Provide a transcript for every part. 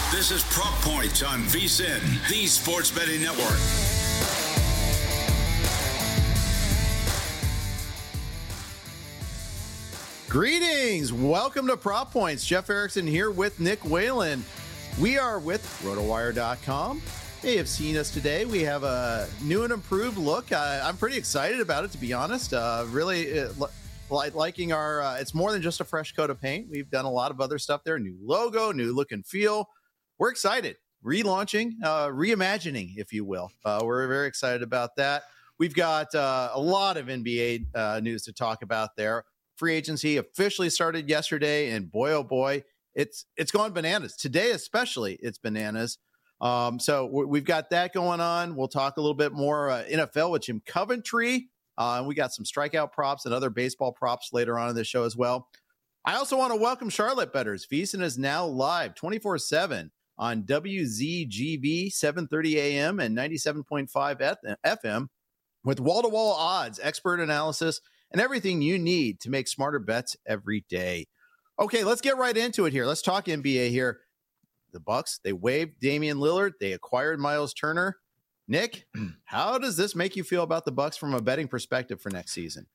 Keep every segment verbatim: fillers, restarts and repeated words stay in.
This is Prop Points on VSiN, the Sports Betting Network. Greetings. Welcome to Prop Points. Jeff Erickson here with Nick Whalen. We are with RotoWire dot com. They have seen us today. We have a new and improved look. Uh, I'm pretty excited about it, to be honest. Uh, really uh, li- liking our, uh, it's more than just a fresh coat of paint. We've done a lot of other stuff there. New logo, new look and feel. We're excited. Relaunching, uh, reimagining, if you will. Uh, we're very excited about that. We've got uh, a lot of N B A uh, news to talk about there. Free agency officially started yesterday, and boy, oh boy, it's it's gone bananas. Today especially, it's bananas. Um, so we've got that going on. We'll talk a little bit more uh, N F L with Jim Coventry. Uh, we got some strikeout props and other baseball props later on in the show as well. I also want to welcome Charlotte bettors. VSiN is now live twenty-four seven on W Z G V seven thirty A M and ninety-seven point five F M with wall-to-wall odds, expert analysis, and everything you need to make smarter bets every day. Okay, let's get right into it here. Let's talk N B A here. The Bucks, they waived Damian Lillard. They acquired Miles Turner. Nick, how does this make you feel about the Bucks from a betting perspective for next season?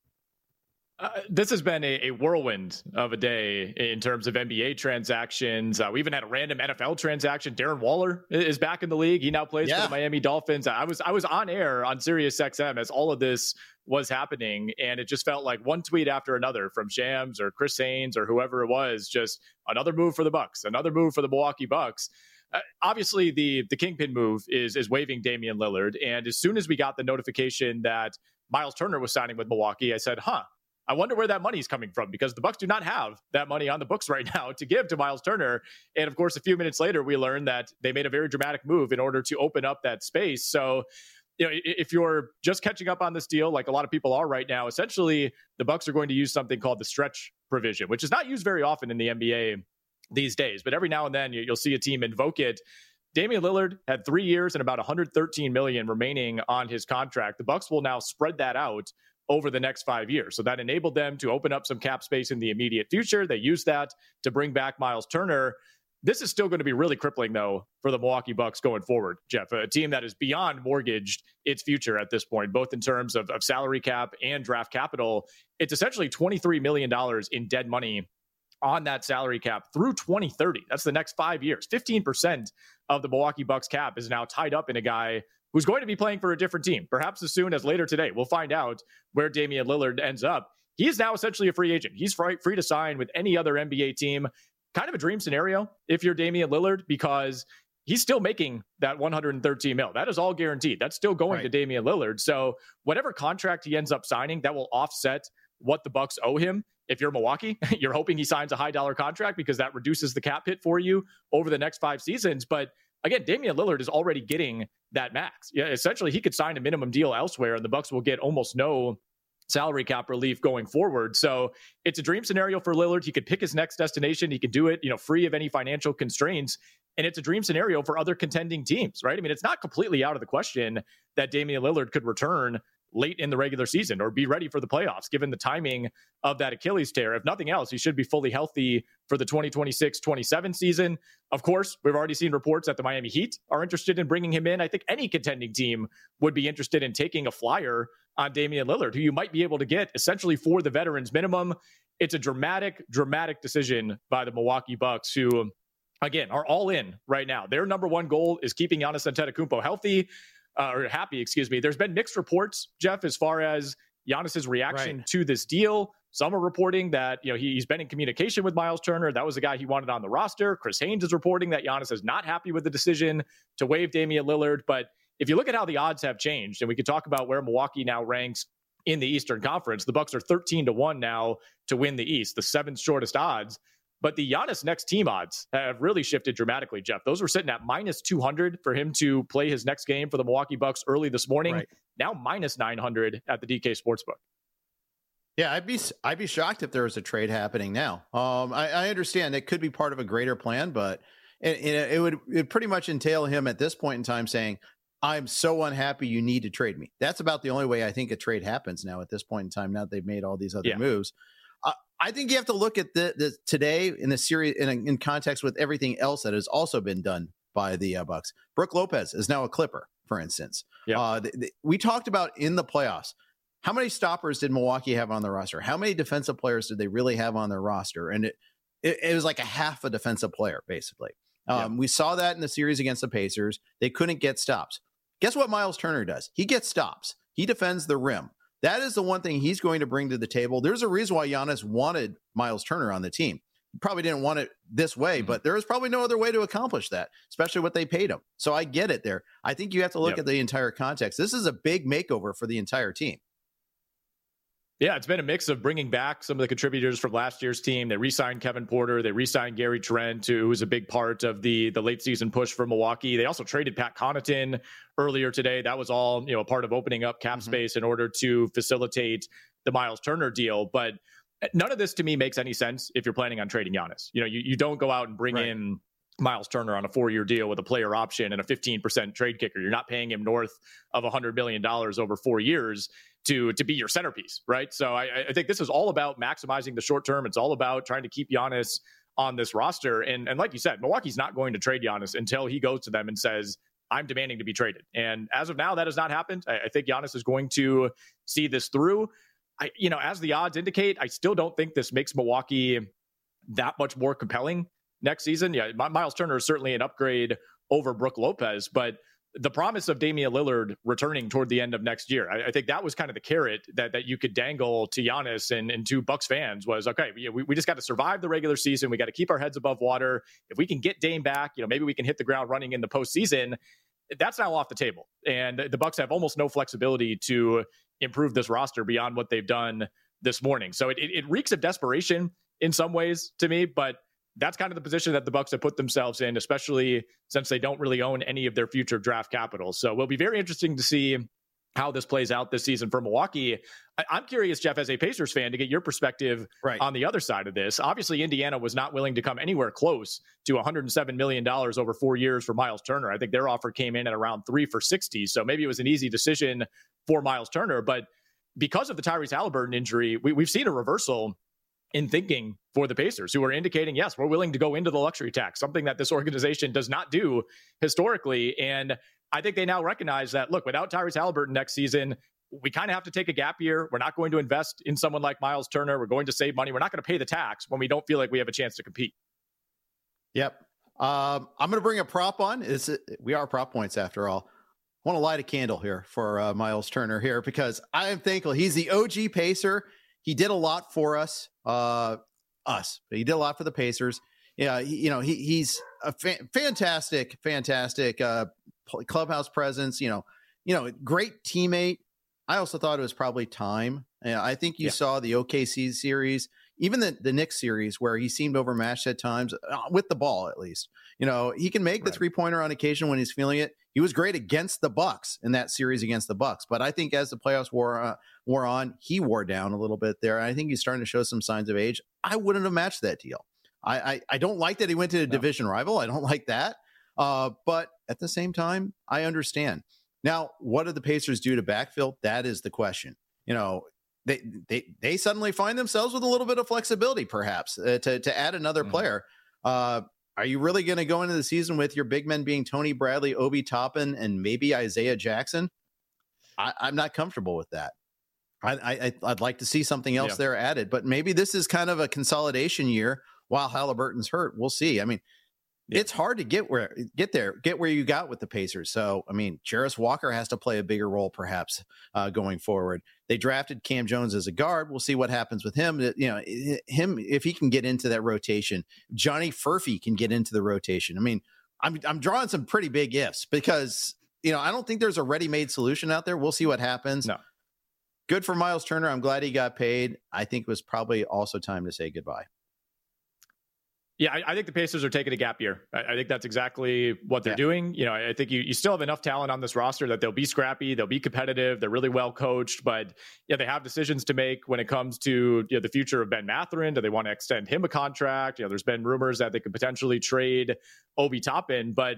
Uh, this has been a, a whirlwind of a day in terms of N B A transactions. Uh, we even had a random N F L transaction. Darren Waller is back in the league. He now plays yeah. for the Miami Dolphins. I was I was on air on Sirius X M as all of this was happening, and it just felt like one tweet after another from Shams or Chris Haynes or whoever it was. Just another move for the Bucks, another move for the Milwaukee Bucks. Uh, obviously, the the kingpin move is is waiving Damian Lillard, and as soon as we got the notification that Miles Turner was signing with Milwaukee, I said, "Huh." I wonder where that money is coming from, because the Bucks do not have that money on the books right now to give to Miles Turner. And of course, a few minutes later, we learned that they made a very dramatic move in order to open up that space. So, you know, if you're just catching up on this deal, like a lot of people are right now, essentially the Bucks are going to use something called the stretch provision, which is not used very often in the N B A these days. But every now and then you'll see a team invoke it. Damian Lillard had three years and about one hundred thirteen million dollars remaining on his contract. The Bucks will now spread that out over the next five years. So that enabled them to open up some cap space in the immediate future. They used that to bring back Miles Turner. This is still going to be really crippling, though, for the Milwaukee Bucks going forward, Jeff, a team that is beyond mortgaged its future at this point, both in terms of, of salary cap and draft capital. It's essentially twenty-three million dollars in dead money on that salary cap through twenty thirty. That's the next five years. fifteen percent of the Milwaukee Bucks cap is now tied up in a guy who's going to be playing for a different team, perhaps as soon as later today. We'll find out where Damian Lillard ends up. He is now essentially a free agent. He's free, free to sign with any other N B A team. Kind of a dream scenario if you're Damian Lillard, because he's still making that one hundred thirteen mil. That is all guaranteed. That's still going right to Damian Lillard. So whatever contract he ends up signing, that will offset what the Bucks owe him. If you're Milwaukee, you're hoping he signs a high dollar contract because that reduces the cap hit for you over the next five seasons. But again, Damian Lillard is already getting that max. Yeah, essentially, he could sign a minimum deal elsewhere, and the Bucks will get almost no salary cap relief going forward. So it's a dream scenario for Lillard. He could pick his next destination. He could do it, you know, free of any financial constraints. And it's a dream scenario for other contending teams, right? I mean, it's not completely out of the question that Damian Lillard could return late in the regular season or be ready for the playoffs, given the timing of that Achilles tear. If nothing else, he should be fully healthy for the twenty twenty-six twenty-seven season. Of course, we've already seen reports that the Miami Heat are interested in bringing him in. I think any contending team would be interested in taking a flyer on Damian Lillard, who you might be able to get essentially for the veterans minimum. It's a dramatic, dramatic decision by the Milwaukee Bucks, who, again, are all in right now. Their number one goal is keeping Giannis Antetokounmpo healthy. Uh, or happy, excuse me. There's been mixed reports, Jeff, as far as Giannis's reaction right. to this deal. Some are reporting that, you know, he, he's been in communication with Miles Turner. That was the guy he wanted on the roster. Chris Haynes is reporting that Giannis is not happy with the decision to waive Damian Lillard. But if you look at how the odds have changed, and we could talk about where Milwaukee now ranks in the Eastern Conference, the Bucks are thirteen to one now to win the East, the seventh shortest odds. But the Giannis next team odds have really shifted dramatically, Jeff. Those were sitting at minus two hundred for him to play his next game for the Milwaukee Bucks early this morning. Right. Now minus nine hundred at the D K Sportsbook. Yeah, I'd be I'd be shocked if there was a trade happening now. Um, I, I understand it could be part of a greater plan, but it, it, it would it pretty much entail him at this point in time saying, "I'm so unhappy, you need to trade me." That's about the only way I think a trade happens now at this point in time. Now that they've made all these other yeah. moves. Uh, I think you have to look at the, the today in the series in, in context with everything else that has also been done by the uh, Bucks. Brook Lopez is now a Clipper, for instance. Yep. Uh, th- th- we talked about in the playoffs, how many stoppers did Milwaukee have on their roster? How many defensive players did they really have on their roster? And it, it, it was like a half a defensive player, basically. Um, yep. We saw that in the series against the Pacers. They couldn't get stops. Guess what Miles Turner does? He gets stops. He defends the rim. That is the one thing he's going to bring to the table. There's a reason why Giannis wanted Miles Turner on the team. He probably didn't want it this way, mm-hmm. but there is probably no other way to accomplish that, especially what they paid him. So I get it there. I think you have to look yep. at the entire context. This is a big makeover for the entire team. Yeah, it's been a mix of bringing back some of the contributors from last year's team. They re-signed Kevin Porter. They re-signed Gary Trent, who was a big part of the, the late season push for Milwaukee. They also traded Pat Connaughton earlier today. That was all, you know, a part of opening up cap mm-hmm. space in order to facilitate the Miles Turner deal. But none of this to me makes any sense if you're planning on trading Giannis. You know, you, you don't go out and bring right. in Miles Turner on a four-year deal with a player option and a fifteen percent trade kicker. You're not paying him north of one hundred million dollars over four years to, to be your centerpiece, right? So I, I think this is all about maximizing the short term. It's all about trying to keep Giannis on this roster. And, and like you said, Milwaukee's not going to trade Giannis until he goes to them and says, I'm demanding to be traded. And as of now, that has not happened. I, I think Giannis is going to see this through. I, you know, as the odds indicate, I still don't think this makes Milwaukee that much more compelling next season. Yeah, Miles Turner is certainly an upgrade over Brook Lopez, but the promise of Damian Lillard returning toward the end of next year, I, I think that was kind of the carrot that that you could dangle to Giannis and, and to Bucks fans was, okay, we, we just got to survive the regular season. We got to keep our heads above water. If we can get Dame back, you know, maybe we can hit the ground running in the postseason. That's now off the table. And the Bucks have almost no flexibility to improve this roster beyond what they've done this morning. So it, it, it reeks of desperation in some ways to me, but that's kind of the position that the Bucks have put themselves in, especially since they don't really own any of their future draft capital. So it will be very interesting to see how this plays out this season for Milwaukee. I, I'm curious, Jeff, as a Pacers fan, to get your perspective right. on the other side of this. Obviously, Indiana was not willing to come anywhere close to one hundred seven million dollars over four years for Miles Turner. I think their offer came in at around three for sixty. So maybe it was an easy decision for Miles Turner. But because of the Tyrese Halliburton injury, we, we've seen a reversal in thinking for the Pacers, who are indicating, yes, we're willing to go into the luxury tax, something that this organization does not do historically. And I think they now recognize that, look, without Tyrese Halliburton next season, we kind of have to take a gap year. We're not going to invest in someone like Miles Turner. We're going to save money. We're not going to pay the tax when we don't feel like we have a chance to compete. Yep. Um, I'm going to bring a prop on. It's, we are prop points after all. I want to light a candle here for uh, Miles Turner here because I am thankful. He's the O G Pacer. He did a lot for us, uh, us, but he did a lot for the Pacers. Yeah, he, you know, he he's a fa- fantastic, fantastic uh, clubhouse presence. You know, you know, great teammate. I also thought it was probably time. Yeah, I think you yeah. saw the O K C series, even the the Knicks series, where he seemed overmatched at times uh, with the ball. At least, you know, he can make right. the three pointer on occasion when he's feeling it. He was great against the Bucks in that series against the Bucks, but I think as the playoffs wore uh, wore on, he wore down a little bit there. I think he's starting to show some signs of age. I wouldn't have matched that deal. I I, I don't like that he went to a no. division rival. I don't like that. Uh, but at the same time, I understand. Now, what do the Pacers do to backfill? That is the question. You know, they they they suddenly find themselves with a little bit of flexibility, perhaps, uh, to to add another mm-hmm. player. Uh, Are you really going to go into the season with your big men being Tony Bradley, Obi Toppin, and maybe Isaiah Jackson? I, I'm not comfortable with that. I, I, I'd like to see something else yeah. there added, but maybe this is kind of a consolidation year while Halliburton's hurt. We'll see. I mean, yeah. it's hard to get where get there, get where you got with the Pacers. So, I mean, Jarris Walker has to play a bigger role, perhaps, uh, going forward. They drafted Cam Jones as a guard. We'll see what happens with him. You know, him if he can get into that rotation. Johnny Furphy can get into the rotation. I mean, I'm I'm drawing some pretty big ifs because you know I don't think there's a ready-made solution out there. We'll see what happens. No. Good for Miles Turner. I'm glad he got paid. I think it was probably also time to say goodbye. Yeah, I, I think the Pacers are taking a gap year. I, I think that's exactly what they're yeah. doing. You know, I think you, you still have enough talent on this roster that they'll be scrappy, they'll be competitive, they're really well coached, but yeah, they have decisions to make when it comes to you know, the future of Ben Mathurin. Do they want to extend him a contract? You know, there's been rumors that they could potentially trade Obi Toppin, but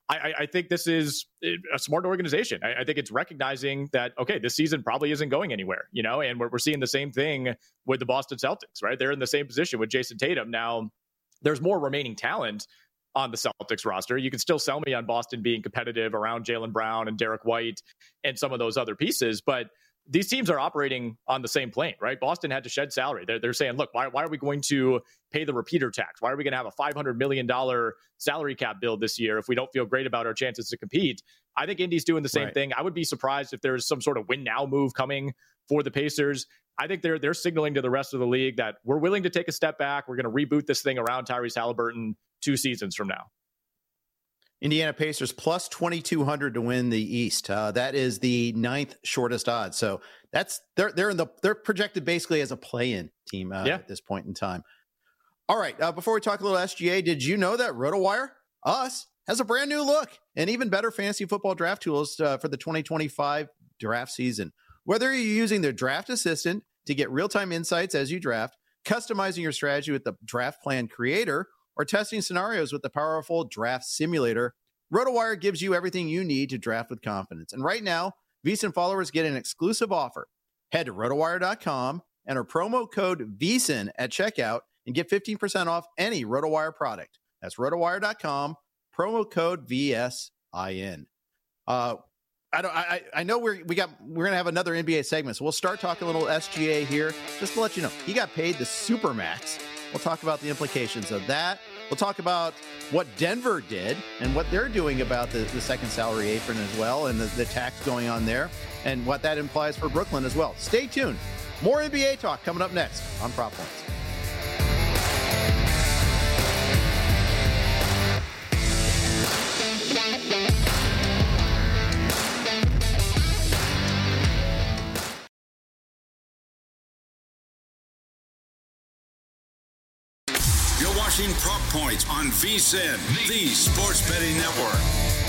I, I think this is a smart organization. I, I think it's recognizing that, okay, this season probably isn't going anywhere, you know, and we're, we're seeing the same thing with the Boston Celtics, right? They're in the same position with Jason Tatum. Now, there's more remaining talent on the Celtics roster. You can still sell me on Boston being competitive around Jaylen Brown and Derek White and some of those other pieces, but these teams are operating on the same plane, right? Boston had to shed salary. They're, they're saying, look, why, why are we going to pay the repeater tax? Why are we going to have a five hundred million dollars salary cap bill this year if we don't feel great about our chances to compete? I think Indy's doing the same right. thing. I would be surprised if there's some sort of win now move coming for the Pacers. I think they're they're signaling to the rest of the league that we're willing to take a step back. We're going to reboot this thing around Tyrese Halliburton two seasons from now. Indiana Pacers plus twenty-two hundred to win the East. Uh, that is the ninth shortest odds. So that's they're they're in the they're projected basically as a play-in team uh, yeah. at this point in time. All right. Uh, before we talk a little S G A, did you know that RotoWire, us, has a brand new look and even better fantasy football draft tools uh, for the twenty twenty-five draft season? Whether you're using the Draft Assistant to get real-time insights as you draft, customizing your strategy with the Draft Plan Creator, or testing scenarios with the powerful Draft Simulator, RotoWire gives you everything you need to draft with confidence. And right now, VSiN followers get an exclusive offer. Head to rotowire dot com, enter promo code VSiN at checkout, and get fifteen percent off any RotoWire product. That's rotowire dot com, promo code V S I N. Uh, I don't. I, I know we're we got we're gonna have another N B A segment, so we'll start talking a little S G A here. Just to let you know, he got paid the Supermax. We'll talk about the implications of that. We'll talk about what Denver did and what they're doing about the, the second salary apron as well, and the, the tax going on there, and what that implies for Brooklyn as well. Stay tuned. More N B A talk coming up next on Prop Points. Watching Prop Points on VSiN, the Sports Betting Network.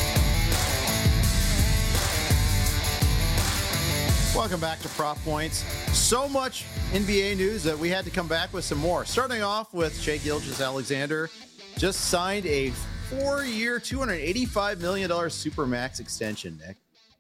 Welcome back to Prop Points. So much N B A news that we had to come back with some more. Starting off with Shai Gilgeous-Alexander, just signed a four-year, two hundred eighty-five million dollars Supermax extension, Nick.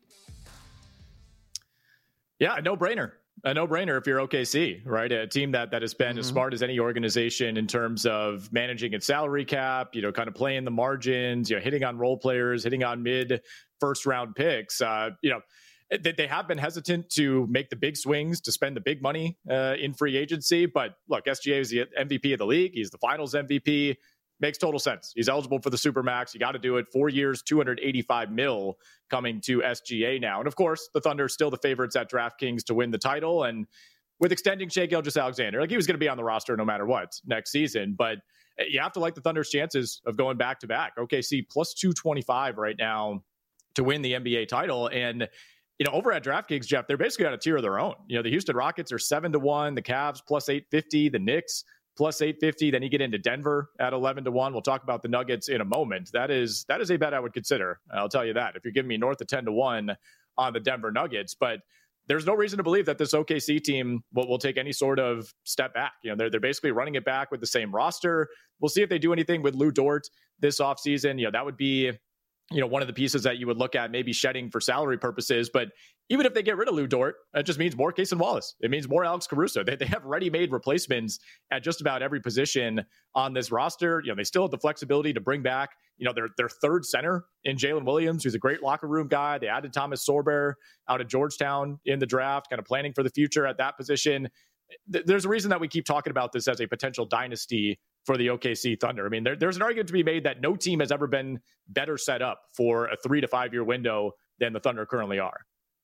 Yeah, a no-brainer. A no-brainer if you're O K C, right? A team that that has been mm-hmm. as smart as any organization in terms of managing its salary cap, you know, kind of playing the margins, you know, hitting on role players, hitting on mid first round picks. Uh, you know, they, they have been hesitant to make the big swings, to spend the big money uh, in free agency. But look, S G A is the M V P of the league. He's the finals M V P. Makes total sense. He's eligible for the Supermax. You got to do it. Four years, two hundred eighty-five mil coming to S G A now. And of course, the Thunder are still the favorites at DraftKings to win the title. And with extending Shai Gilgeous-Alexander, like he was going to be on the roster no matter what next season. But you have to like the Thunder's chances of going back to back. O K C plus two twenty-five right now to win the N B A title. And you know, over at DraftKings, Jeff, they're basically on a tier of their own. You know, the Houston Rockets are seven to one, the Cavs plus eight fifty, the Knicks plus eight fifty. Then you get into Denver at eleven to one. We'll talk about the Nuggets in a moment. That is that is a bet I would consider. I'll tell you that. If you're giving me north of ten to one on the Denver Nuggets, but there's no reason to believe that this O K C team will, will take any sort of step back. You know, they're they're basically running it back with the same roster. We'll see if they do anything with Lou Dort this offseason. You know, that would be, you know, one of the pieces that you would look at maybe shedding for salary purposes. But even if they get rid of Lou Dort, it just means more Cason Wallace. It means more Alex Caruso. They, they have ready-made replacements at just about every position on this roster. You know, they still have the flexibility to bring back, you know, their, their third center in Jalen Williams, who's a great locker room guy. They added Thomas Sorber out of Georgetown in the draft, kind of planning for the future at that position. Th- there's a reason that we keep talking about this as a potential dynasty for the O K C Thunder. I mean, there, there's an argument to be made that no team has ever been better set up for a three to five year window than the Thunder currently are.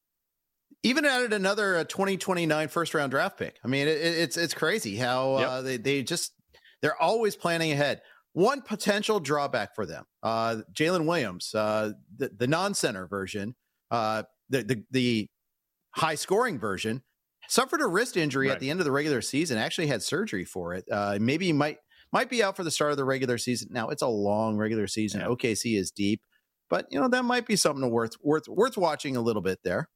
Even added another uh, twenty twenty-nine first round draft pick. I mean, it, it's it's crazy how yep. uh, they they just they're always planning ahead. One potential drawback for them, uh, Jalen Williams, uh, the, the non-center version, uh, the, the the high scoring version, suffered a wrist injury right. at the end of the regular season. Actually had surgery for it. Uh, maybe he might might be out for the start of the regular season. Now it's a long regular season. Yeah. O K C is deep, but you know that might be something worth worth worth watching a little bit there.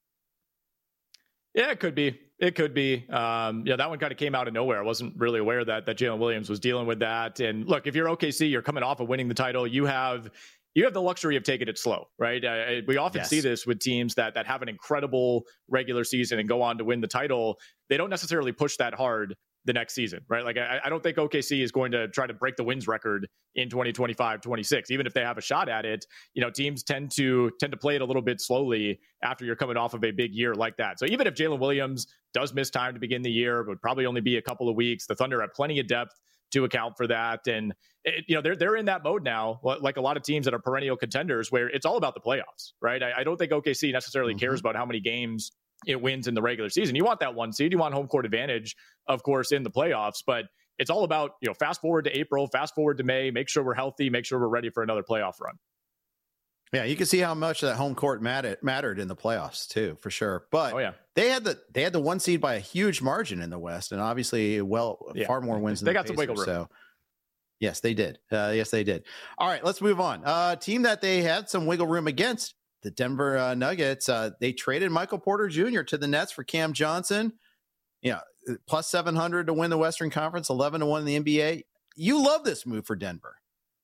Yeah, it could be. It could be. Um, yeah, that one kind of came out of nowhere. I wasn't really aware that that Jalen Williams was dealing with that. And look, if you're O K C, you're coming off of winning the title. You have you have the luxury of taking it slow, right? Uh, we often yes. see this with teams that that have an incredible regular season and go on to win the title. They don't necessarily push that hard the next season, right? Like, I, I don't think O K C is going to try to break the wins record in twenty twenty-five, twenty-six, even if they have a shot at it. You know, teams tend to tend to play it a little bit slowly after you're coming off of a big year like that. So even if Jalen Williams does miss time to begin the year, it would probably only be a couple of weeks. The Thunder have plenty of depth to account for that. And, it, you know, they're they're in that mode now, like a lot of teams that are perennial contenders, where it's all about the playoffs, right? I, I don't think O K C necessarily mm-hmm. cares about how many games it wins in the regular season. You want that one seed. You want home court advantage, of course, in the playoffs. But it's all about, you know, fast forward to April, fast forward to May, make sure we're healthy, make sure we're ready for another playoff run. Yeah, you can see how much that home court mattered, mattered in the playoffs too, for sure. But oh, yeah. they had the they had the one seed by a huge margin in the West, and obviously, well, yeah. far more wins. Than they the got some wiggle room. So, yes, they did. Uh, yes, they did. All right, let's move on. Uh, team that they had some wiggle room against, the Denver uh, Nuggets. Uh, they traded Michael Porter Junior to the Nets for Cam Johnson. Yeah, plus seven hundred to win the Western Conference, eleven to one in the N B A. You love this move for Denver.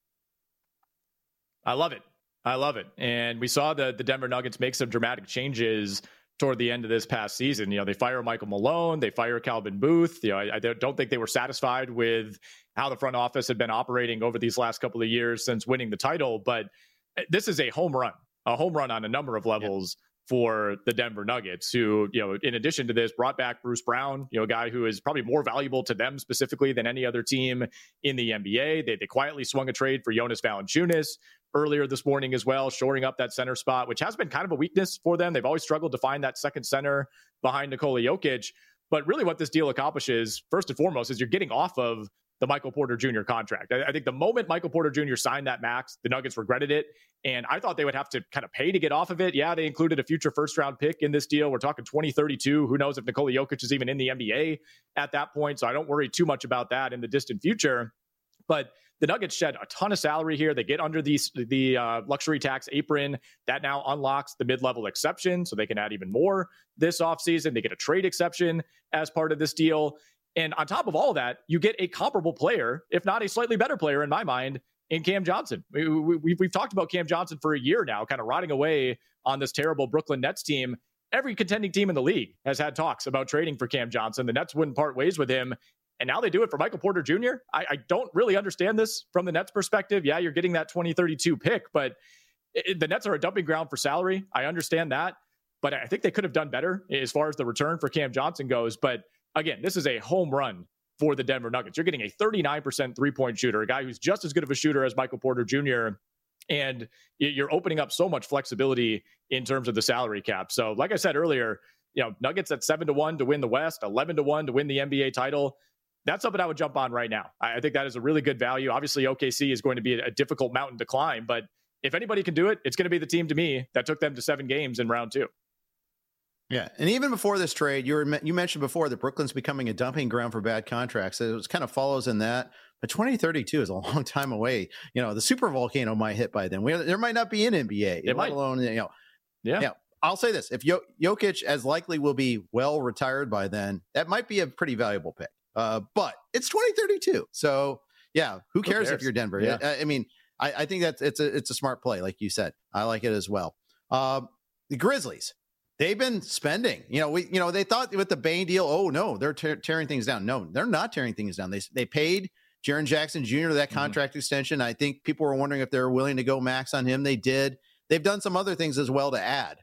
I love it. I love it. And we saw the, the Denver Nuggets make some dramatic changes toward the end of this past season. You know, they fire Michael Malone, they fire Calvin Booth. You know, I, I don't think they were satisfied with how the front office had been operating over these last couple of years since winning the title. But this is a home run, a home run on a number of levels yeah. for the Denver Nuggets, who, you know, in addition to this, brought back Bruce Brown, you know, a guy who is probably more valuable to them specifically than any other team in the N B A. They, they quietly swung a trade for Jonas Valanciunas earlier this morning as well, shoring up that center spot, which has been kind of a weakness for them. They've always struggled to find that second center behind Nikola Jokic. But really what this deal accomplishes, first and foremost, is you're getting off of the Michael Porter Junior contract. I, I think the moment Michael Porter Junior signed that max, the Nuggets regretted it. And I thought they would have to kind of pay to get off of it. Yeah, they included a future first round pick in this deal. We're talking twenty thirty-two. Who knows if Nikola Jokic is even in the N B A at that point. So I don't worry too much about that in the distant future. But the Nuggets shed a ton of salary here. They get under the, the uh, luxury tax apron. That now unlocks the mid-level exception, so they can add even more this offseason. They get a trade exception as part of this deal. And on top of all of that, you get a comparable player, if not a slightly better player in my mind, in Cam Johnson. We, we, we've, we've talked about Cam Johnson for a year now, kind of rotting away on this terrible Brooklyn Nets team. Every contending team in the league has had talks about trading for Cam Johnson. The Nets wouldn't part ways with him. And now they do it for Michael Porter Junior I, I don't really understand this from the Nets perspective. Yeah, you're getting that twenty thirty-two pick, but it, the Nets are a dumping ground for salary. I understand that, but I think they could have done better as far as the return for Cam Johnson goes. But again, this is a home run for the Denver Nuggets. You're getting a thirty-nine percent three-point shooter, a guy who's just as good of a shooter as Michael Porter Junior And you're opening up so much flexibility in terms of the salary cap. So like I said earlier, you know, Nuggets at seven to one to win the West, eleven to one to win the N B A title. That's something I would jump on right now. I think that is a really good value. Obviously, O K C is going to be a difficult mountain to climb, but if anybody can do it, it's going to be the team to me that took them to seven games in round two. Yeah, and even before this trade, you were you mentioned before that Brooklyn's becoming a dumping ground for bad contracts. It was kind of follows in that, but twenty thirty-two is a long time away. You know, the super volcano might hit by then. We, there might not be an N B A, it let might. alone you know. Yeah. yeah. I'll say this: if Jok- Jokic as likely will be well retired by then, that might be a pretty valuable pick. Uh, but it's twenty thirty-two, so yeah, who cares, who cares? if you're Denver? Yeah. I, I mean, I, I think that's it's a it's a smart play, like you said. I like it as well. Uh, the Grizzlies, they've been spending. You know, we you know they thought with the Bane deal, oh no, they're te- tearing things down. No, they're not tearing things down. They they paid Jaren Jackson Junior that contract mm-hmm. extension. I think people were wondering if they were willing to go max on him. They did. They've done some other things as well to add.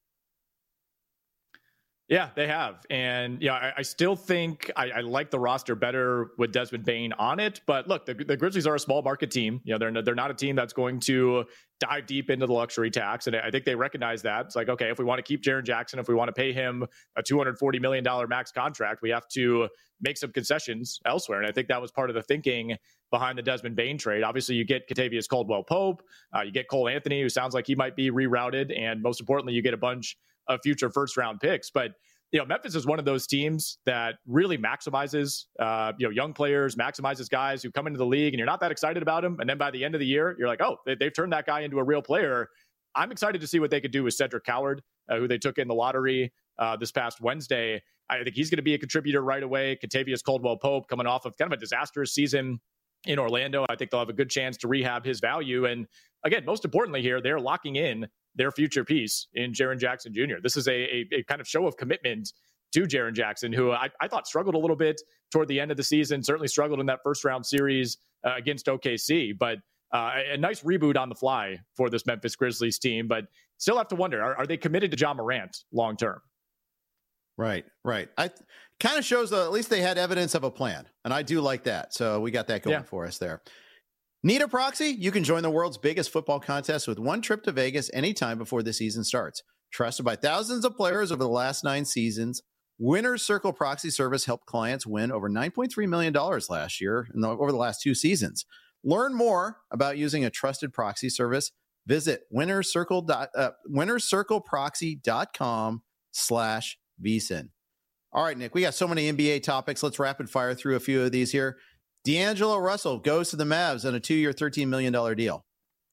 Yeah, they have. And yeah, I, I still think I, I like the roster better with Desmond Bane on it. But look, the, the Grizzlies are a small market team. You know, they're they're not a team that's going to dive deep into the luxury tax. And I think they recognize that. It's like, okay, if we want to keep Jaren Jackson, if we want to pay him a two hundred forty million dollars max contract, we have to make some concessions elsewhere. And I think that was part of the thinking behind the Desmond Bane trade. Obviously, you get Kentavious Caldwell-Pope. Uh, you get Cole Anthony, who sounds like he might be rerouted. And most importantly, you get a bunch of future first round picks. But, you know, Memphis is one of those teams that really maximizes, uh, you know, young players, maximizes guys who come into the league and you're not that excited about them. And then by the end of the year, you're like, oh, they, they've turned that guy into a real player. I'm excited to see what they could do with Cedric Coward, uh, who they took in the lottery uh, this past Wednesday. I think he's going to be a contributor right away. Kentavious Caldwell-Pope coming off of kind of a disastrous season in Orlando. I think they'll have a good chance to rehab his value. And again, most importantly here, they're locking in their future piece in Jaren Jackson Junior This is a, a, a kind of show of commitment to Jaren Jackson, who I, I thought struggled a little bit toward the end of the season, certainly struggled in that first round series uh, against O K C, but uh, a, a nice reboot on the fly for this Memphis Grizzlies team. But still have to wonder, are, are they committed to Ja Morant long term? Right, right. I kind of shows uh, at least they had evidence of a plan, and I do like that. So we got that going yeah. for us there. Need a proxy? You can join the world's biggest football contest with one trip to Vegas anytime before the season starts. Trusted by thousands of players over the last nine seasons, Winner's Circle Proxy Service helped clients win over nine point three million dollars last year and over the last two seasons. Learn more about using a trusted proxy service. Visit winner's circle, uh, winner's circle proxy dot com slash V S I N. All right, Nick, we got so many N B A topics. Let's rapid fire through a few of these here. D'Angelo Russell goes to the Mavs on a two-year, thirteen million dollars deal.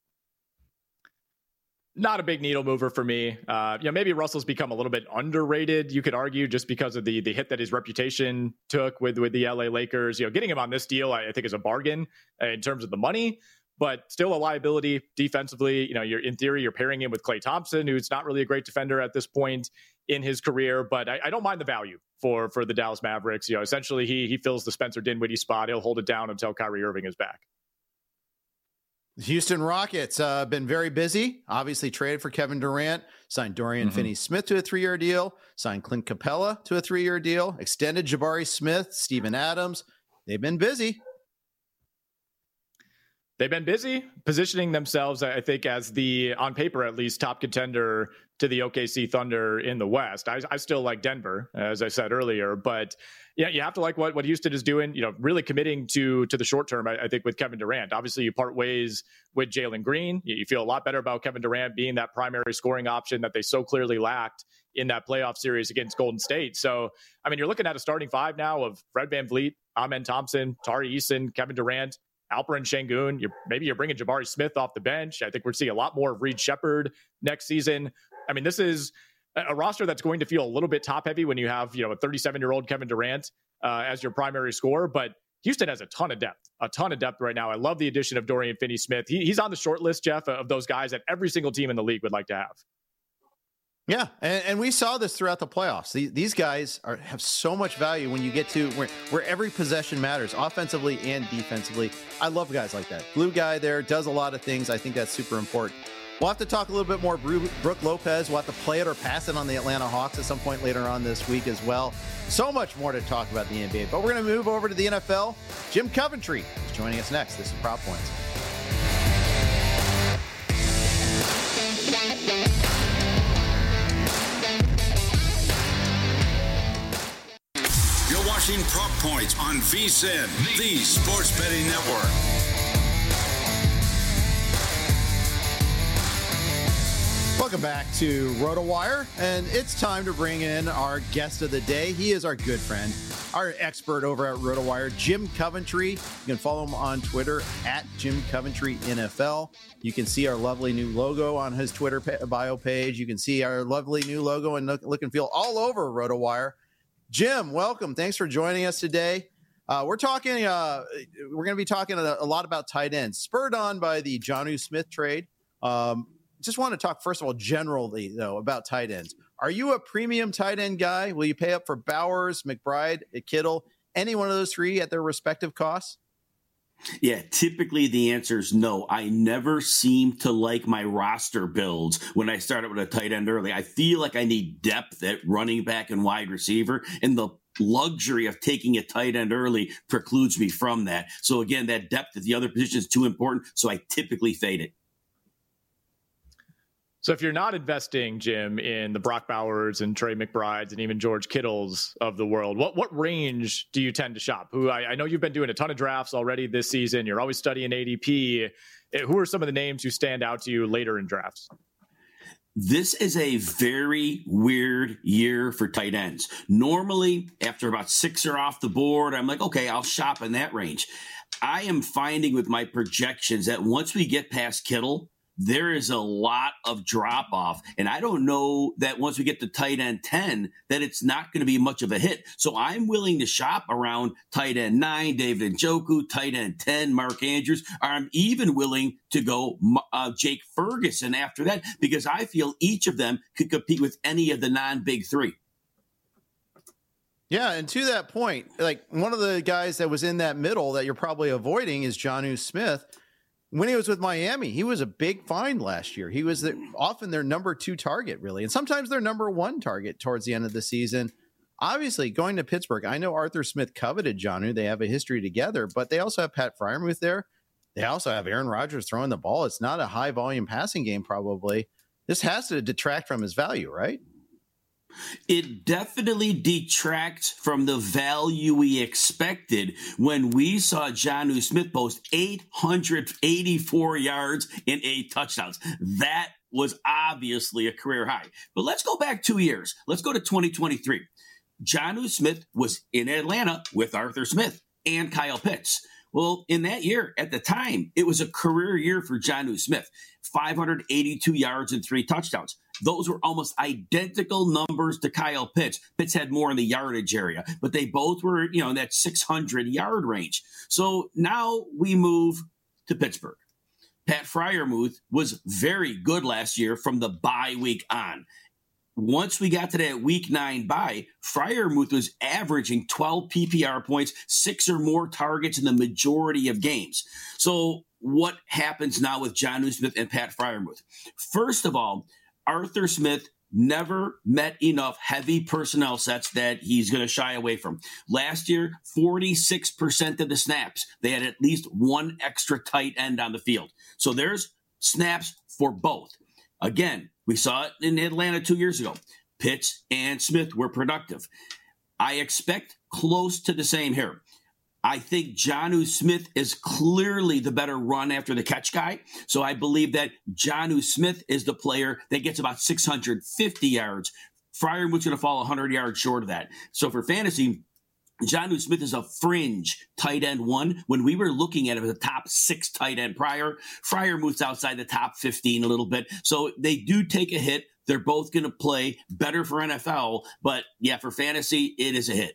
Not a big needle mover for me. Uh, you know, maybe Russell's become a little bit underrated, you could argue, just because of the the hit that his reputation took with, with the L A Lakers. You know, getting him on this deal, I, I think, is a bargain uh, in terms of the money, but still a liability defensively. You know, you're in theory, you're pairing him with Klay Thompson, who's not really a great defender at this point in his career, but I, I don't mind the value for for the Dallas Mavericks. You know, essentially, he he fills the Spencer Dinwiddie spot. He'll hold it down until Kyrie Irving is back. Houston Rockets uh, been very busy. Obviously traded for Kevin Durant, signed Dorian mm-hmm. Finney-Smith to a three-year deal, signed Clint Capella to a three-year deal, extended Jabari Smith, Steven Adams. They've been busy. They've been busy positioning themselves, I think, as the, on paper at least, top contender to the O K C Thunder in the West. I, I still like Denver, as I said earlier, but yeah, you have to like what, what Houston is doing, you know, really committing to to the short term, I, I think, with Kevin Durant. Obviously, you part ways with Jalen Green. You, you feel a lot better about Kevin Durant being that primary scoring option that they so clearly lacked in that playoff series against Golden State. So, I mean, you're looking at a starting five now of Fred VanVleet, Amen Thompson, Tari Eason, Kevin Durant, Alperen Sengun. You're, maybe you're bringing Jabari Smith off the bench. I think we're seeing a lot more of Reed Shepherd next season. I mean, this is a roster that's going to feel a little bit top heavy when you have, you know, a thirty-seven-year-old Kevin Durant uh, as your primary scorer. But Houston has a ton of depth, a ton of depth right now. I love the addition of Dorian Finney-Smith. He, he's on the short list, Jeff, of those guys that every single team in the league would like to have. Yeah, and, and we saw this throughout the playoffs. These, these guys are, have so much value when you get to where, where every possession matters, offensively and defensively. I love guys like that. Glue guy there, does a lot of things. I think that's super important. We'll have to talk a little bit more Brook Lopez. We'll have to play it or pass it on the Atlanta Hawks at some point later on this week as well. So much more to talk about in the N B A. But we're going to move over to the N F L. Jim Coventry is joining us next. This is Prop Points. You're watching Prop Points on V S I N, the Sports Betting Network. Welcome back to RotoWire, and it's time to bring in our guest of the day. He is our good friend, our expert over at RotoWire, Jim Coventry. You can follow him on Twitter at Jim Coventry N F L. You can see our lovely new logo on his Twitter bio page. You can see our lovely new logo and look, look and feel all over RotoWire. Jim, welcome. Thanks for joining us today. Uh, we're talking. Uh, we're going to be talking a, a lot about tight ends, spurred on by the Jonnu Smith trade. Um, Just want to talk, first of all, generally, though, about tight ends. Are you a premium tight end guy? Will you pay up for Bowers, McBride, Kittle, any one of those three at their respective costs? Yeah, typically the answer is no. I never seem to like my roster builds when I started with a tight end early. I feel like I need depth at running back and wide receiver, and the luxury of taking a tight end early precludes me from that. So again, that depth at the other position is too important, so I typically fade it. So if you're not investing, Jim, in the Brock Bowers and Trey McBrides and even George Kittles of the world, what what range do you tend to shop? Who I, I know you've been doing a ton of drafts already this season. You're always studying A D P. Who are some of the names who stand out to you later in drafts? This is a very weird year for tight ends. Normally, after about six are off the board, I'm like, okay, I'll shop in that range. I am finding with my projections that once we get past Kittle, there is a lot of drop off. And I don't know that once we get to tight end ten, that it's not going to be much of a hit. So I'm willing to shop around tight end nine, David Njoku, tight end ten, Mark Andrews. Or I'm even willing to go uh, Jake Ferguson after that, because I feel each of them could compete with any of the non-big three. Yeah, and to that point, like one of the guys that was in that middle that you're probably avoiding is Jonnu Smith. When he was with Miami, he was a big find last year. He was the, often their number two target, really, and sometimes their number one target towards the end of the season. Obviously, going to Pittsburgh, I know Arthur Smith coveted Jonnu. They have a history together, but they also have Pat Freiermuth there. They also have Aaron Rodgers throwing the ball. It's not a high-volume passing game, probably. This has to detract from his value, right? It definitely detracts from the value we expected when we saw Jonnu Smith post eight hundred eighty-four yards and eight touchdowns. That was obviously a career high. But let's go back two years. Let's go to twenty twenty-three. Jonnu Smith was in Atlanta with Arthur Smith and Kyle Pitts. Well, in that year, at the time, it was a career year for Jonnu Smith. five hundred eighty-two yards and three touchdowns. Those were almost identical numbers to Kyle Pitts. Pitts had more in the yardage area, but they both were, you know, in that six hundred yard range. So now we move to Pittsburgh. Pat Freiermuth was very good last year from the bye week on. Once we got to that week nine bye, Freiermuth was averaging twelve P P R points, six or more targets in the majority of games. So what happens now with Jonnu Smith and Pat Freiermuth? First of all, Arthur Smith never met enough heavy personnel sets that he's going to shy away from. Last year, forty-six percent of the snaps, they had at least one extra tight end on the field. So there's snaps for both. Again, we saw it in Atlanta two years ago. Pitts and Smith were productive. I expect close to the same here. I think Jonnu Smith is clearly the better run after the catch guy. So I believe that Jonnu Smith is the player that gets about six hundred fifty yards. Freiermuth's going to fall one hundred yards short of that. So for fantasy, Jonnu Smith is a fringe tight end one. When we were looking at him as a top six tight end prior, Freiermuth's outside the top fifteen a little bit. So they do take a hit. They're both going to play better for N F L. But yeah, for fantasy, it is a hit.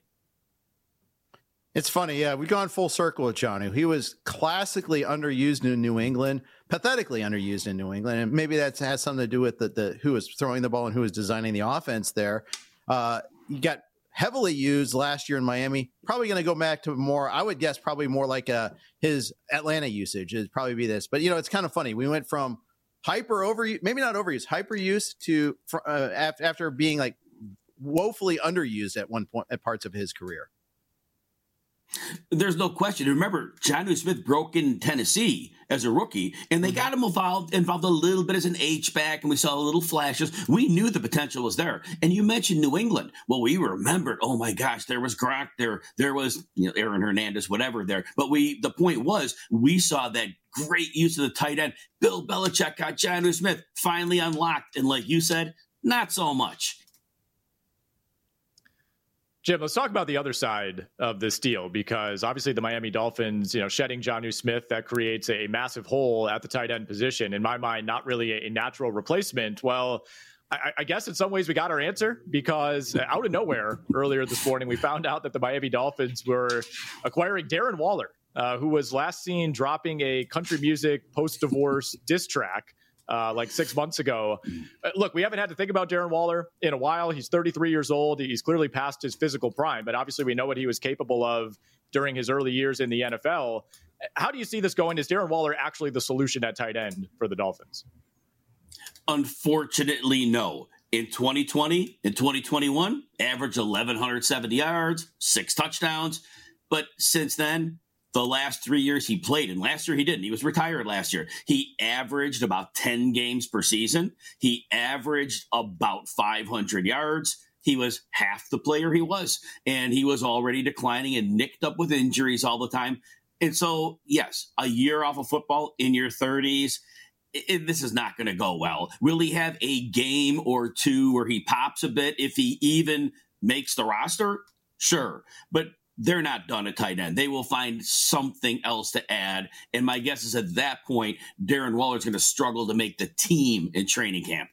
It's funny, yeah. We've gone full circle with Jonnu. He was classically underused in New England, pathetically underused in New England, and maybe that has something to do with the, the who was throwing the ball and who was designing the offense there. Uh, he got heavily used last year in Miami. Probably going to go back to more, I would guess, probably more like uh, his Atlanta usage would probably be this. But, you know, it's kind of funny. We went from hyper overuse, maybe not overuse, hyper use to uh, after, after being like woefully underused at one point at parts of his career. There's no question. Remember, Jonnu Smith broke in Tennessee as a rookie, and they got him involved involved a little bit as an H-back, and we saw little flashes. We knew the potential was there. And you mentioned New England. Well, we remembered, oh my gosh, there was Gronk there. There was, you know, Aaron Hernandez, whatever there. But we, the point was, we saw that great use of the tight end. Bill Belichick got Jonnu Smith finally unlocked. And like you said, not so much. Jim, let's talk about the other side of this deal, because obviously the Miami Dolphins, you know, shedding Jonnu Smith, that creates a massive hole at the tight end position. In my mind, not really a, a natural replacement. Well, I, I guess in some ways we got our answer, because out of nowhere earlier this morning, we found out that the Miami Dolphins were acquiring Darren Waller, uh, who was last seen dropping a country music post-divorce diss track Uh, like six months ago. Uh, look, we haven't had to think about Darren Waller in a while. He's thirty-three years old. He's clearly past his physical prime, but obviously we know what he was capable of during his early years in the N F L. How do you see this going? Is Darren Waller actually the solution at tight end for the Dolphins? Unfortunately, no. In twenty twenty, in twenty twenty-one, averaged eleven seventy yards, six touchdowns. But since then, the last three years he played, and last year he didn't. He was retired last year. He averaged about ten games per season. He averaged about five hundred yards. He was half the player he was, and he was already declining and nicked up with injuries all the time. And so, yes, a year off of football in your thirties, it, this is not going to go well. Will he have a game or two where he pops a bit if he even makes the roster? Sure. But they're not done at tight end. They will find something else to add. And my guess is at that point, Darren Waller's going to struggle to make the team in training camp.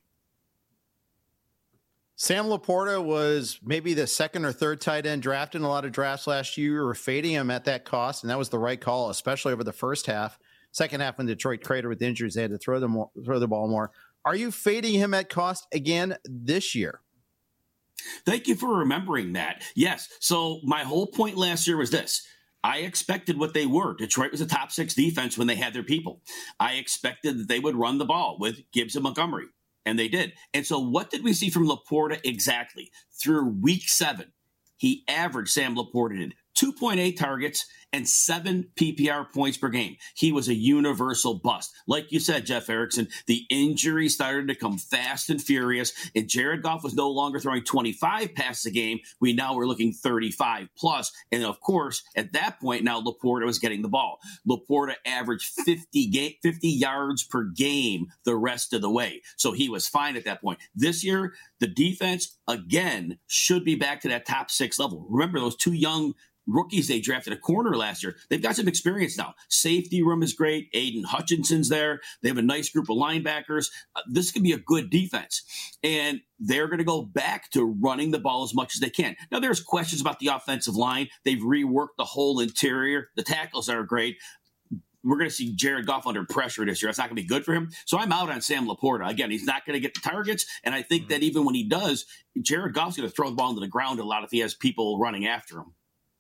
Sam Laporta was maybe the second or third tight end drafted in a lot of drafts last year. You were fading him at that cost, and that was the right call, especially over the first half. Second half, when Detroit cratered with injuries, they had to throw the, more, throw the ball more. Are you fading him at cost again this year? Thank you for remembering that. Yes. So my whole point last year was this. I expected what they were. Detroit was a top six defense when they had their people. I expected that they would run the ball with Gibbs and Montgomery, and they did. And so what did we see from Laporta exactly? Through week seven, he averaged, Sam Laporta did, two point eight targets and seven P P R points per game. He was a universal bust. Like you said, Jeff Erickson, the injury started to come fast and furious, and Jared Goff was no longer throwing twenty-five passes a game. We now were looking thirty-five plus. And of course, at that point, now Laporta was getting the ball. Laporta averaged fifty, ga- fifty yards per game the rest of the way. So he was fine at that point. This year, the defense, again, should be back to that top six level. Remember, those two young rookies they drafted a corner last year. They've got some experience now. Safety room is great. Aiden Hutchinson's there. They have a nice group of linebackers. Uh, this could be a good defense. And they're going to go back to running the ball as much as they can. Now, there's questions about the offensive line. They've reworked the whole interior. The tackles are great. We're going to see Jared Goff under pressure this year. That's not going to be good for him. So I'm out on Sam Laporta. Again, he's not going to get the targets. And I think mm-hmm. that even when he does, Jared Goff's going to throw the ball into the ground a lot if he has people running after him.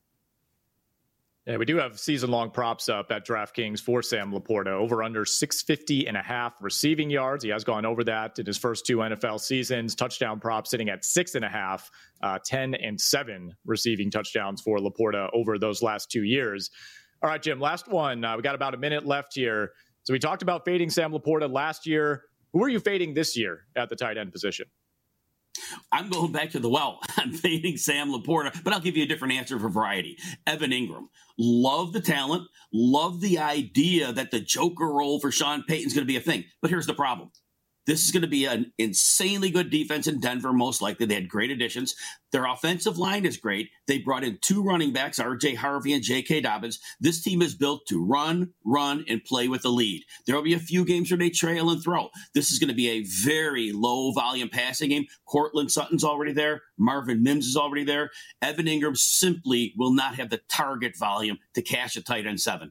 Yeah, we do have season-long props up at DraftKings for Sam Laporta. Over under six fifty and a half receiving yards. He has gone over that in his first two N F L seasons. Touchdown prop sitting at six and a half, uh, ten and seven receiving touchdowns for Laporta over those last two years. All right, Jim, last one. Uh, we got about a minute left here. So we talked about fading Sam Laporta last year. Who are you fading this year at the tight end position? I'm going back to the well. I'm fading Sam Laporta, but I'll give you a different answer for variety. Evan Ingram. Love the talent. Love the idea that the Joker role for Sean Payton's going to be a thing. But here's the problem. This is going to be an insanely good defense in Denver, most likely. They had great additions. Their offensive line is great. They brought in two running backs, R J Harvey and J K Dobbins. This team is built to run, run, and play with the lead. There will be a few games where they trail and throw. This is going to be a very low-volume passing game. Cortland Sutton's already there. Marvin Mims is already there. Evan Ingram simply will not have the target volume to cash a tight end seven.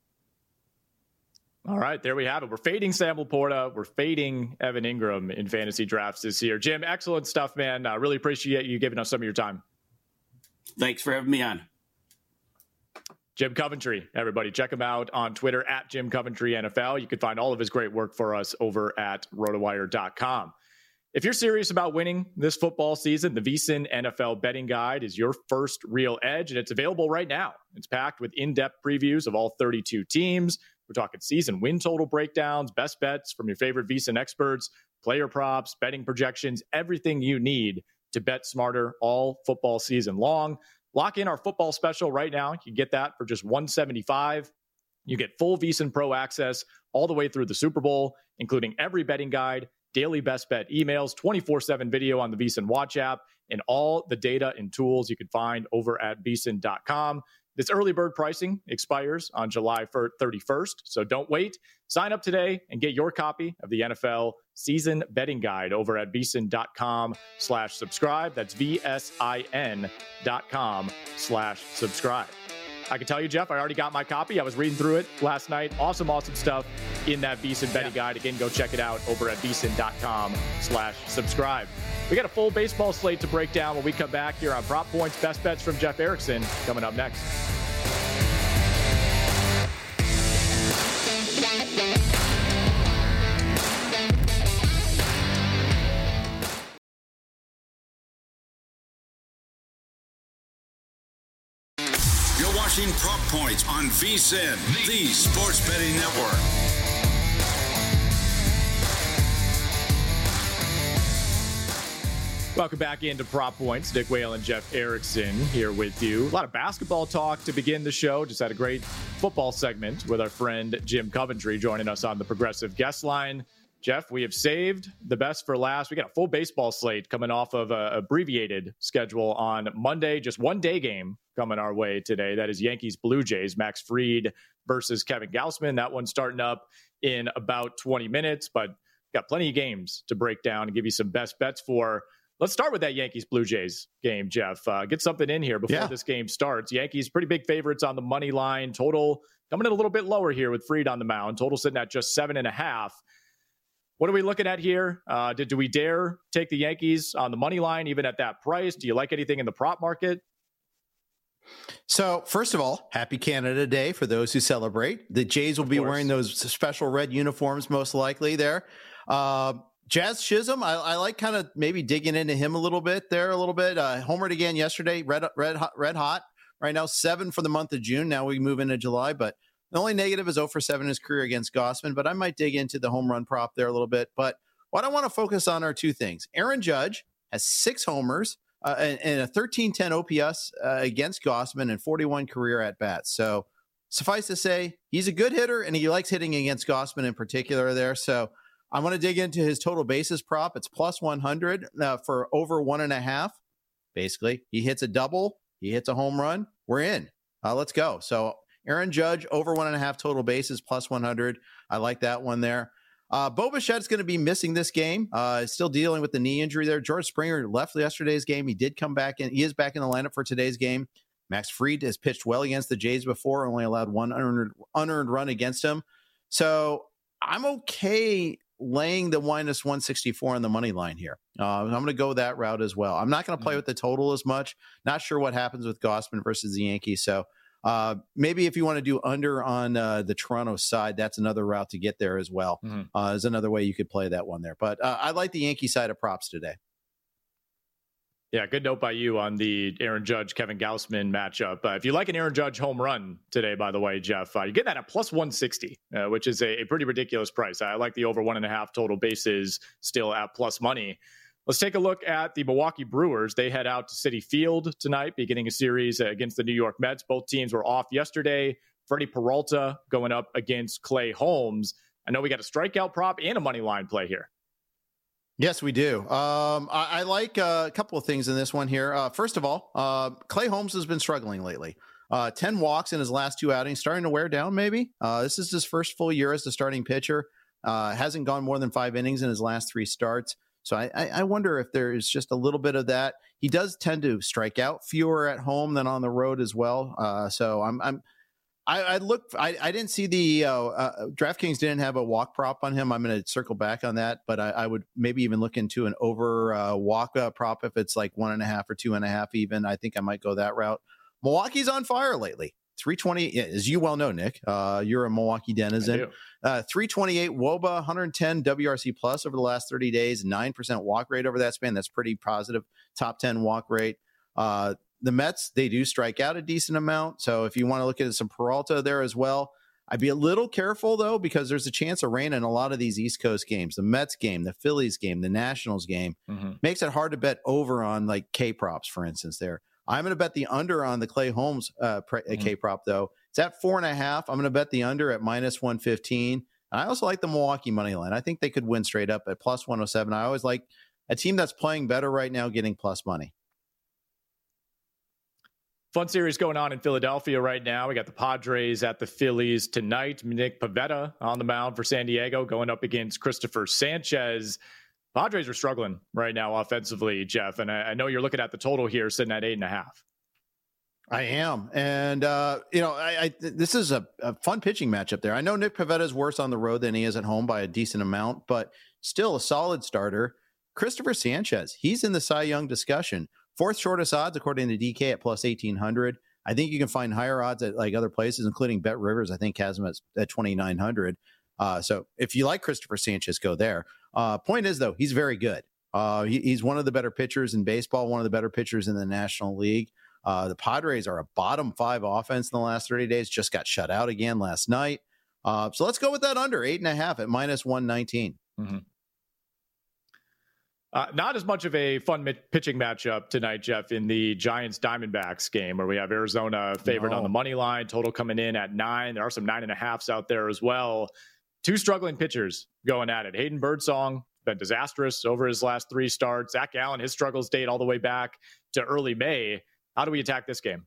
All right, there we have it. We're fading Sam Laporta. We're fading Evan Ingram in fantasy drafts this year. Jim, excellent stuff, man. I uh, really appreciate you giving us some of your time. Thanks for having me on. Jim Coventry, everybody. Check him out on Twitter at Jim Coventry N F L. You can find all of his great work for us over at rotowire dot com. If you're serious about winning this football season, the VSiN N F L Betting Guide is your first real edge, and it's available right now. It's packed with in-depth previews of all thirty-two teams. We're talking season win total breakdowns, best bets from your favorite VSiN experts, player props, betting projections, everything you need to bet smarter all football season long. Lock in our football special right now. You can get that for just one hundred seventy-five dollars. You get full VSiN Pro access all the way through the Super Bowl, including every betting guide, daily best bet emails, twenty-four seven video on the VSiN Watch app, and all the data and tools you can find over at V S I N dot com. This early bird pricing expires on July thirty-first, so don't wait. Sign up today and get your copy of the N F L Season Betting Guide over at V S I N dot com slash subscribe. That's V S I N dot com slash subscribe. I can tell you, Jeff, I already got my copy. I was reading through it last night. Awesome, awesome stuff in that VSiN Betting yeah. Guide. Again, go check it out over at V S I N dot com slash subscribe. We got a full baseball slate to break down when we come back here on Prop Points. Best bets from Jeff Erickson coming up next. You're watching Prop Points on VSiN, the Sports Betting Network. Welcome back into Prop Points. Nick Whalen, Jeff Erickson here with you. A lot of basketball talk to begin the show. Just had a great football segment with our friend Jim Coventry joining us on the Progressive guest line. Jeff, we have saved the best for last. We got a full baseball slate coming off of a abbreviated schedule on Monday. Just one day game coming our way today. That is Yankees Blue Jays, Max Fried versus Kevin Gausman. That one's starting up in about twenty minutes, but got plenty of games to break down and give you some best bets for. Let's start with that Yankees Blue Jays game, Jeff. Uh, get something in here before yeah. this game starts. Yankees pretty big favorites on the money line. Total coming in a little bit lower here with Fried on the mound. Total sitting at just seven and a half. What are we looking at here? Uh, did do we dare take the Yankees on the money line, even at that price? Do you like anything in the prop market? So, first of all, happy Canada Day for those who celebrate. The Jays will be wearing those special red uniforms, most likely there. Uh, Jazz Chisholm, I, I like kind of maybe digging into him a little bit there, a little bit. Uh, homered again yesterday, red, red, hot, red hot. Right now, seven for the month of June. Now we move into July, but the only negative is oh for seven in his career against Gausman, but I might dig into the home run prop there a little bit. But what I want to focus on are two things. Aaron Judge has six homers uh, and, and a thirteen ten O P S uh, against Gausman and forty-one career at-bats. So suffice to say, he's a good hitter, and he likes hitting against Gausman in particular there. So I want to dig into his total bases prop. It's plus one hundred uh, for over one and a half. Basically, he hits a double, he hits a home run, we're in. Uh, let's go. So Aaron Judge, over one and a half total bases, plus one hundred. I like that one there. Uh, Bo Bichette's going to be missing this game. Uh, still dealing with the knee injury there. George Springer left yesterday's game. He did come back in. He is back in the lineup for today's game. Max Fried has pitched well against the Jays before, only allowed one unearned, unearned run against him. So I'm okay laying the minus one sixty-four on the money line here. Uh, I'm going to go that route as well. I'm not going to play with the total as much. Not sure what happens with Gausman versus the Yankees. So Uh, maybe if you want to do under on uh, the Toronto side, that's another route to get there as well. Mm-hmm. Uh, is another way you could play that one there. But uh, I like the Yankee side of props today. Yeah, good note by you on the Aaron Judge, Kevin Gausman matchup. Uh, if you like an Aaron Judge home run today, by the way, Jeff, uh, you get that at plus one sixty, uh, which is a, a pretty ridiculous price. I like the over one and a half total bases still at plus money. Let's take a look at the Milwaukee Brewers. They head out to Citi Field tonight, beginning a series against the New York Mets. Both teams were off yesterday. Freddie Peralta going up against Clay Holmes. I know we got a strikeout prop and a money line play here. Yes, we do. Um, I, I like uh, a couple of things in this one here. Uh, first of all, uh, Clay Holmes has been struggling lately. Uh, ten walks in his last two outings, starting to wear down maybe. Uh, this is his first full year as the starting pitcher. Uh, hasn't gone more than five innings in his last three starts. So I, I wonder if there is just a little bit of that. He does tend to strike out fewer at home than on the road as well. Uh, so I'm, I'm, I, I look, I, I didn't see the uh, uh, DraftKings didn't have a walk prop on him. I'm going to circle back on that, but I, I would maybe even look into an over uh, walk uh, prop if it's like one and a half or two and a half even. I think I might go that route. Milwaukee's on fire lately. three twenty, as you well know, Nick, uh, you're a Milwaukee denizen. Uh, three twenty-eight W O B A, one ten W R C plus over the last thirty days, nine percent walk rate over that span. That's pretty positive. Top ten walk rate. Uh, the Mets, they do strike out a decent amount. So if you want to look at some Peralta there as well, I'd be a little careful, though, because there's a chance of rain in a lot of these East Coast games. The Mets game, the Phillies game, the Nationals game mm-hmm. makes it hard to bet over on like K props, for instance, there. I'm going to bet the under on the Clay Holmes uh, pre- mm-hmm. K prop, though. It's at four and a half. I'm going to bet the under at minus one fifteen. And I also like the Milwaukee money line. I think they could win straight up at plus one oh seven. I always like a team that's playing better right now getting plus money. Fun series going on in Philadelphia right now. We got the Padres at the Phillies tonight. Nick Pivetta on the mound for San Diego going up against Christopher Sanchez. Padres are struggling right now offensively, Jeff, and I, I know you're looking at the total here sitting at eight and a half. I am. And, uh, you know, I, I this is a, a fun pitching matchup there. I know Nick Pivetta is worse on the road than he is at home by a decent amount, but still a solid starter. Christopher Sanchez, he's in the Cy Young discussion. Fourth shortest odds, according to D K, at plus eighteen hundred. I think you can find higher odds at like other places, including Bet Rivers. I think has him at, at twenty-nine hundred. Uh, so if you like Christopher Sanchez, go there. Uh, point is, though, he's very good. Uh, he, he's one of the better pitchers in baseball, one of the better pitchers in the National League. Uh, the Padres are a bottom five offense in the last thirty days, just got shut out again last night. Uh, so let's go with that under eight and a half at minus one nineteen. Mm-hmm. Uh, not as much of a fun mi- pitching matchup tonight, Jeff, in the Giants-Diamondbacks game where we have Arizona favored no. on the money line, total coming in at nine. There are some nine and a halves out there as well. two struggling pitchers going at it. Hayden Birdsong been disastrous over his last three starts. Zach Gallen, his struggles date all the way back to early May. How do we attack this game?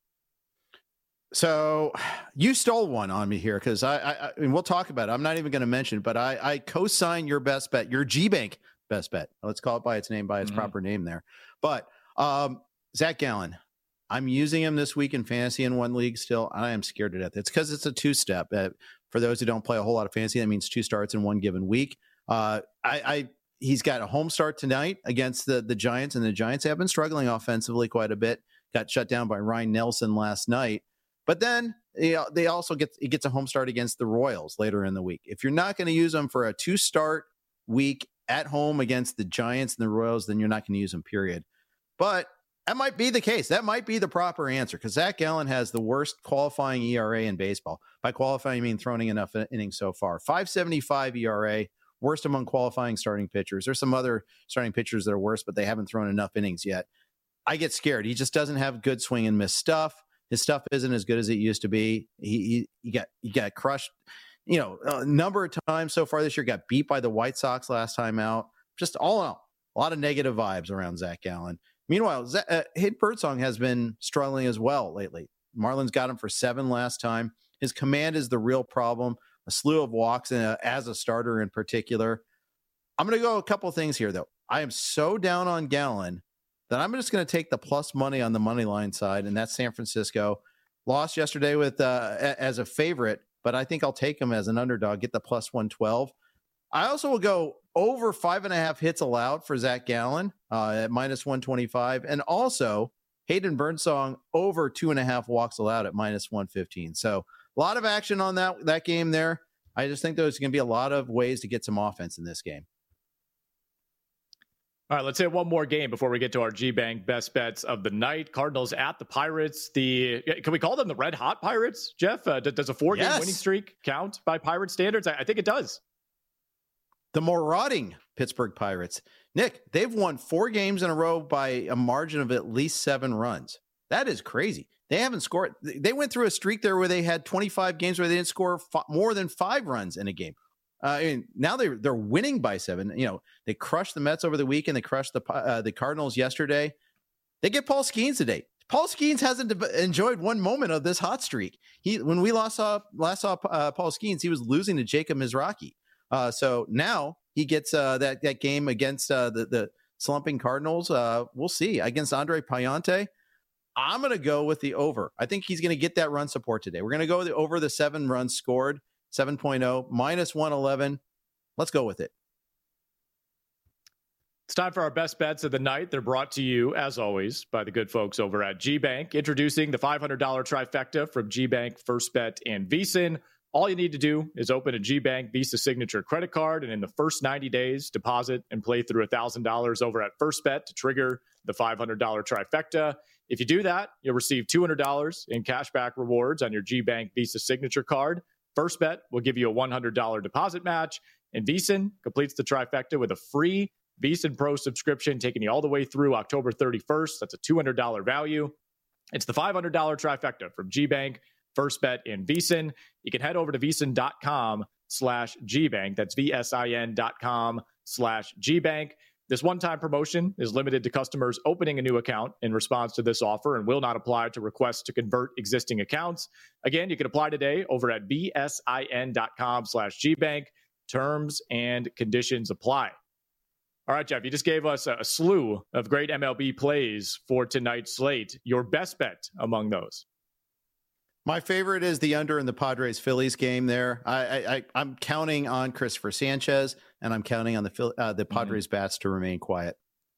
So you stole one on me here because I, I, I mean, we'll talk about it. I'm not even going to mention, but I, I co-sign your best bet, your G-Bank best bet. Let's call it by its name, by its mm-hmm. proper name there. But um, Zach Gallen, I'm using him this week in fantasy in one league still. I am scared to death. It's because it's a two-step. Uh, for those who don't play a whole lot of fantasy, that means two starts in one given week. Uh, I, I he's got a home start tonight against the the Giants, and the Giants have been struggling offensively quite a bit. Got shut down by Ryan Nelson last night. But then you know, they also get he gets a home start against the Royals later in the week. If you're not going to use them for a two-start week at home against the Giants and the Royals, then you're not going to use them, period. But that might be the case. That might be the proper answer because Zach Gallen has the worst qualifying E R A in baseball. By qualifying, I mean throwing enough innings so far. five seventy-five E R A, worst among qualifying starting pitchers. There's some other starting pitchers that are worse, but they haven't thrown enough innings yet. I get scared. He just doesn't have good swing and miss stuff. His stuff isn't as good as it used to be. He he, he got he got crushed, you know, a number of times so far this year. Got beat by the White Sox last time out. Just all in all, a lot of negative vibes around Zach Gallen. Meanwhile, Z- uh, Hayden Birdsong has been struggling as well lately. Marlins got him for seven last time. His command is the real problem. A slew of walks in a, as a starter in particular. I'm going to go a couple things here, though. I am so down on Gallen that I'm just going to take the plus money on the money line side, and that's San Francisco. Lost yesterday with uh, as a favorite, but I think I'll take him as an underdog, get the plus one twelve. I also will go over five and a half hits allowed for Zach Gallen uh, at minus one twenty-five, and also Hayden Birdsong over two and a half walks allowed at minus one fifteen. So a lot of action on that, that game there. I just think there's going to be a lot of ways to get some offense in this game. All right, let's hit one more game before we get to our G-Bank best bets of the night. Cardinals at the Pirates. The Can we call them the Red Hot Pirates, Jeff? Uh, does a four-game yes. winning streak count by Pirate standards? I, I think it does. The marauding Pittsburgh Pirates. Nick, they've won four games in a row by a margin of at least seven runs. That is crazy. They haven't scored. They went through a streak there where they had twenty-five games where they didn't score f- more than five runs in a game. Uh, I mean, now they they're winning by seven. You know, they crushed the Mets over the weekend. They crushed the uh, the Cardinals yesterday. They get Paul Skeens today. Paul Skeens hasn't enjoyed one moment of this hot streak. He when we last saw last saw uh, Paul Skeens, he was losing to Jacob Mizrachi. Uh, so now he gets uh, that that game against uh, the the slumping Cardinals. Uh, we'll see against Andre Payante. I'm going to go with the over. I think he's going to get that run support today. We're going to go the, over the seven runs scored. seven point oh, minus one eleven. Let's go with it. It's time for our best bets of the night. They're brought to you, as always, by the good folks over at G-Bank. Introducing the five hundred dollars trifecta from G-Bank, First Bet, and VSiN. All you need to do is open a G-Bank Visa Signature credit card, and in the first ninety days, deposit and play through one thousand dollars over at First Bet to trigger the five hundred dollars trifecta. If you do that, you'll receive two hundred dollars in cashback rewards on your G-Bank Visa Signature card. First Bet will give you a one hundred dollars deposit match, and VSiN completes the trifecta with a free VSiN Pro subscription, taking you all the way through October thirty-first. That's a two hundred dollars value. It's the five hundred dollars trifecta from G-Bank, First Bet, and VSiN. You can head over to VSiN.com slash G-Bank. That's V-S-I-N dot com slash G-Bank. This one-time promotion is limited to customers opening a new account in response to this offer and will not apply to requests to convert existing accounts. Again, you can apply today over at V-S-I-N.com slash G-Bank. Terms and conditions apply. All right, Jeff, you just gave us a, a slew of great M L B plays for tonight's slate. Your best bet among those? My favorite is the under in the Padres-Phillies game there. I, I, I'm counting on Christopher Sanchez, and I'm counting on the uh, the Padres mm-hmm. bats to remain quiet.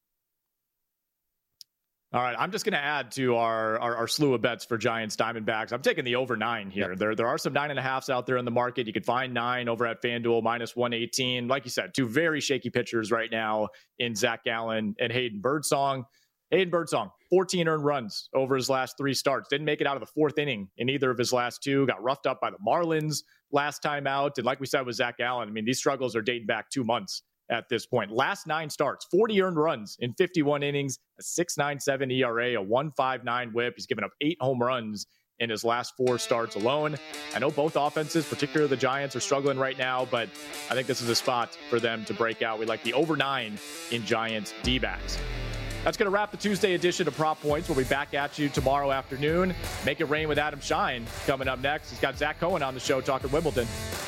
All right, I'm just going to add to our, our our slew of bets for Giants Diamondbacks. I'm taking the over nine here. Yep. There there are some nine and a halfs out there in the market. You can find nine over at FanDuel, minus one eighteen. Like you said, two very shaky pitchers right now in Zach Gallen and Hayden Birdsong. Hayden Birdsong, fourteen earned runs over his last three starts. Didn't make it out of the fourth inning in either of his last two. Got roughed up by the Marlins last time out. And like we said with Zach Gallen, I mean, these struggles are dating back two months at this point. Last nine starts, forty earned runs in fifty-one innings, a six point nine seven E R A, a one point five nine whip. He's given up eight home runs in his last four starts alone. I know both offenses, particularly the Giants, are struggling right now, but I think this is a spot for them to break out. We like the over nine in Giants D-backs. That's going to wrap the Tuesday edition of Prop Points. We'll be back at you tomorrow afternoon. Make it rain with Adam Shine coming up next. He's got Zach Cohen on the show talking Wimbledon.